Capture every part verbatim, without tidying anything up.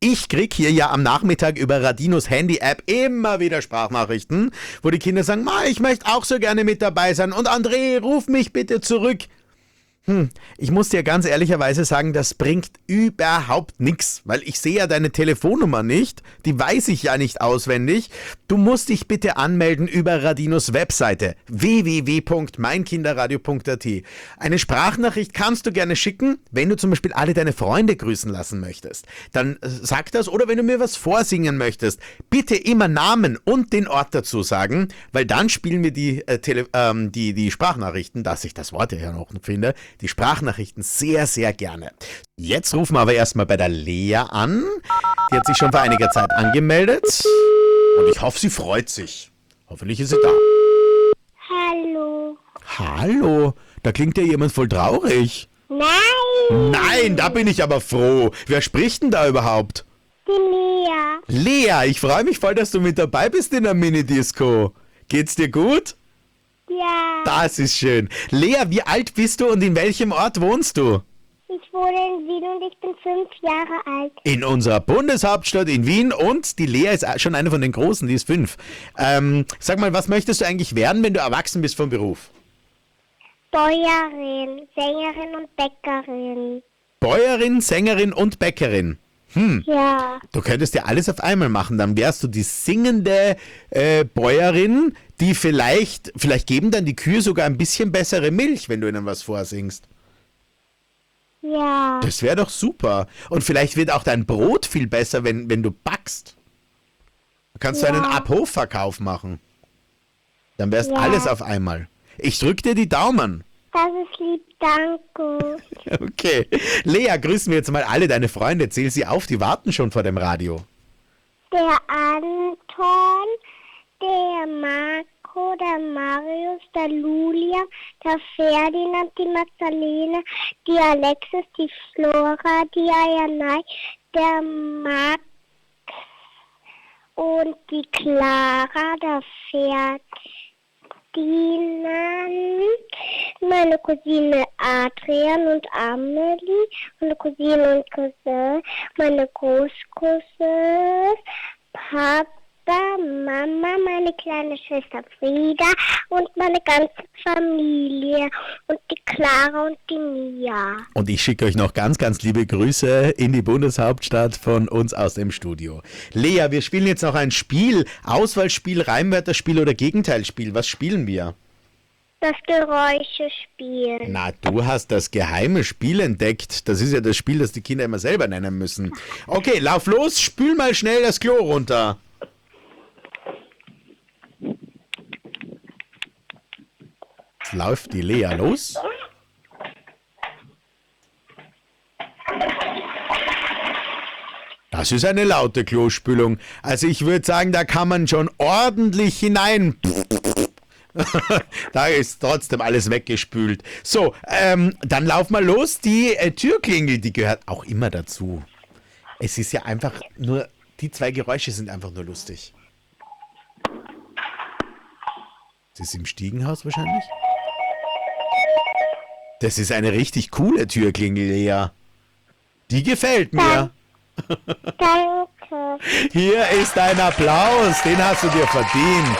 Ich krieg hier ja am Nachmittag über Radinos Handy-App immer wieder Sprachnachrichten, wo die Kinder sagen, Ma, ich möchte auch so gerne mit dabei sein und André, ruf mich bitte zurück. Hm, ich muss dir ganz ehrlicherweise sagen, das bringt überhaupt nichts, weil ich sehe ja deine Telefonnummer nicht, die weiß ich ja nicht auswendig. Du musst dich bitte anmelden über Radinos Webseite w w w punkt mein kinderradio punkt a t. Eine Sprachnachricht kannst du gerne schicken, wenn du zum Beispiel alle deine Freunde grüßen lassen möchtest. Dann sag das, oder wenn du mir was vorsingen möchtest, bitte immer Namen und den Ort dazu sagen, weil dann spielen wir die, äh, Tele- ähm, die, die Sprachnachrichten, dass ich das Wort ja noch finde, die Sprachnachrichten sehr, sehr gerne. Jetzt rufen wir aber erstmal bei der Lea an. Die hat sich schon vor einiger Zeit angemeldet. Und ich hoffe, sie freut sich. Hoffentlich ist sie da. Hallo. Hallo, da klingt ja jemand voll traurig. Nein. Nein, da bin ich aber froh. Wer spricht denn da überhaupt? Die Lea. Lea, ich freue mich voll, dass du mit dabei bist in der Minidisco. Geht's dir gut? Ja. Das ist schön. Lea, wie alt bist du und in welchem Ort wohnst du? Ich wohne in Wien und ich bin fünf Jahre alt. In unserer Bundeshauptstadt in Wien, und die Lea ist schon eine von den Großen, die ist fünf. Ähm, sag mal, was möchtest du eigentlich werden, wenn du erwachsen bist vom Beruf? Bäuerin, Sängerin und Bäckerin. Bäuerin, Sängerin und Bäckerin. Hm. Ja. Du könntest ja alles auf einmal machen, dann wärst du die singende äh, Bäuerin, die vielleicht, vielleicht geben dann die Kühe sogar ein bisschen bessere Milch, wenn du ihnen was vorsingst. Ja. Das wäre doch super. Und vielleicht wird auch dein Brot viel besser, wenn, wenn du backst. Da kannst Ja. du einen Abhofverkauf machen. Dann wärst Ja. alles auf einmal. Ich drück dir die Daumen. Das ist lieb, danke. Okay. Lea, grüßen wir jetzt mal alle deine Freunde. Zähl sie auf, die warten schon vor dem Radio. Der Anton, der Marco, der Marius, der Lulia, der Ferdinand, die Magdalena, die Alexis, die Flora, die Ayanai, der Max und die Clara, der Ferdinand, meine Cousine Adrian und Amelie, meine Cousine und Cousin, meine Großcousins, Papa, Mama, meine kleine Schwester Frieda und meine ganze Familie und die Clara und die Mia. Und ich schicke euch noch ganz, ganz liebe Grüße in die Bundeshauptstadt von uns aus dem Studio. Lea, wir spielen jetzt noch ein Spiel. Auswahlspiel, Reimwörterspiel oder Gegenteilspiel. Was spielen wir? Das Geräuschespiel. Na, du hast das geheime Spiel entdeckt. Das ist ja das Spiel, das die Kinder immer selber nennen müssen. Okay, lauf los, spül mal schnell das Klo runter. Jetzt läuft die Lea los. Das ist eine laute Klospülung. Also ich würde sagen, da kann man schon ordentlich hinein. Da ist trotzdem alles weggespült. So, ähm, dann lauf mal los. Die äh, Türklingel, die gehört auch immer dazu. Es ist ja einfach nur, die zwei Geräusche sind einfach nur lustig. Das ist im Stiegenhaus wahrscheinlich. Das ist eine richtig coole Türklingel, Lea. Die gefällt mir. Danke. Hier ist dein Applaus, den hast du dir verdient.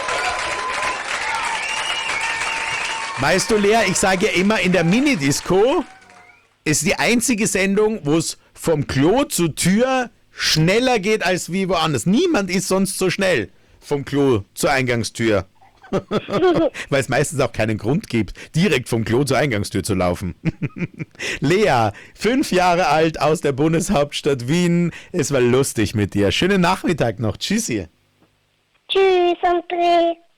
Weißt du, Lea, ich sage ja immer, in der Minidisco ist die einzige Sendung, wo es vom Klo zur Tür schneller geht als wie woanders. Niemand ist sonst so schnell vom Klo zur Eingangstür. Weil es meistens auch keinen Grund gibt, direkt vom Klo zur Eingangstür zu laufen. Lea, fünf Jahre alt, aus der Bundeshauptstadt Wien. Es war lustig mit dir. Schönen Nachmittag noch. Tschüssi. Tschüss, André.